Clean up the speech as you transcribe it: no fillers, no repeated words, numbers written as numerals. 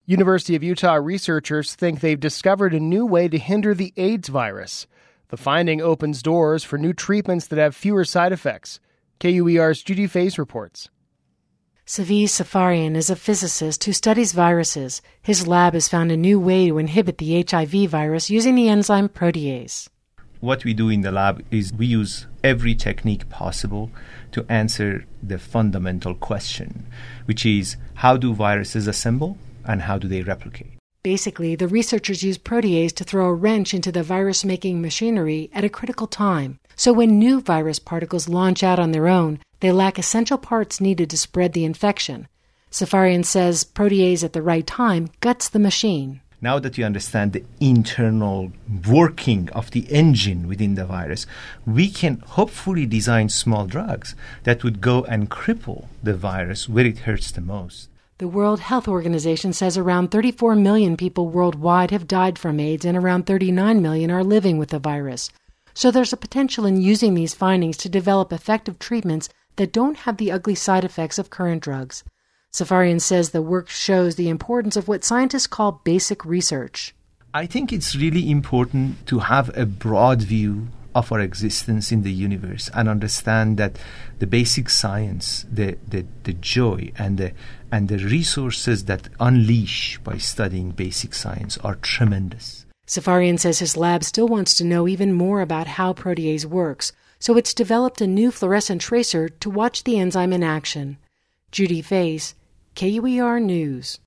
University of Utah researchers think they've discovered a new way to hinder the AIDS virus. The finding opens doors for new treatments that have fewer side effects. KUER's Judy Faze reports. Saviz Safarian is a physicist who studies viruses. His lab has found a new way to inhibit the HIV virus using the enzyme protease. What we do in the lab is we use every technique possible to answer the fundamental question, which is how do viruses assemble and how do they replicate? Basically, the researchers use protease to throw a wrench into the virus-making machinery at a critical time. So when new virus particles launch out on their own, they lack essential parts needed to spread the infection. Safarian says protease at the right time guts the machine. Now that you understand the internal working of the engine within the virus, we can hopefully design small drugs that would go and cripple the virus where it hurts the most. The World Health Organization says around 34 million people worldwide have died from AIDS and around 39 million are living with the virus. So there's a potential in using these findings to develop effective treatments that don't have the ugly side effects of current drugs. Safarian says the work shows the importance of what scientists call basic research. I think it's really important to have a broad view of our existence in the universe and understand that the basic science, the joy and the resources that unleash by studying basic science are tremendous. Safarian says his lab still wants to know even more about how protease works, so it's developed a new fluorescent tracer to watch the enzyme in action. Judy Faze, KUER News.